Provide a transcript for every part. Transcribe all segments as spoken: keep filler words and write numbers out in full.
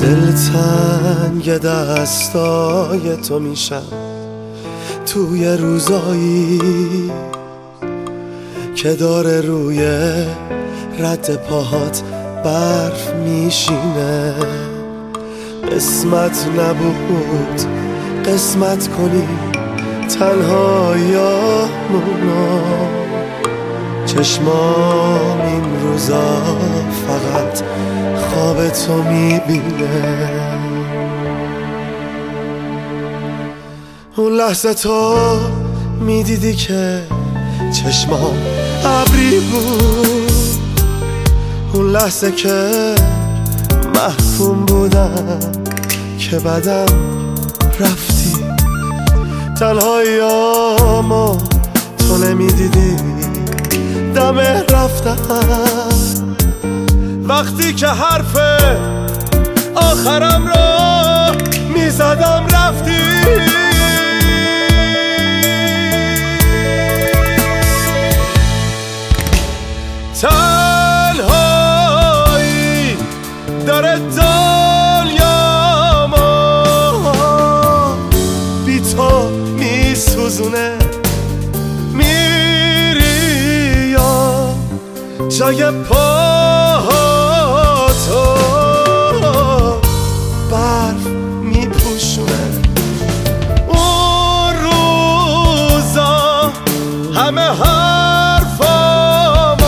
دلتنگ دستای تو میشم توی روزایی که داره روی رد پاهات برف میشینه. قسمت نبود قسمت کنیم تنهاییامونو، چشمام این روزا فقط خواب تو میبینه. اون لحظه تو میدیدی که چشمام ابری بود، اون لحظه که محکوم بودم که بعدم رفتی. تنهاییامو تو نمیدیدی دم رفتم، وقتی که حرف آخرم رو میزدم رفتی. تنهایی داره دنیامو بی تو میسوزونه. میری یا جای پاهاتو برف میپوشونه. اون روزا همه حرفامو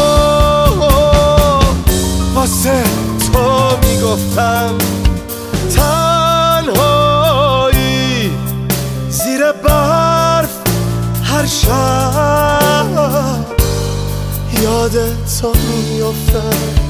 واسه تو میگفتم. تنهایی زیر برف هر شب یاد تو میافتم.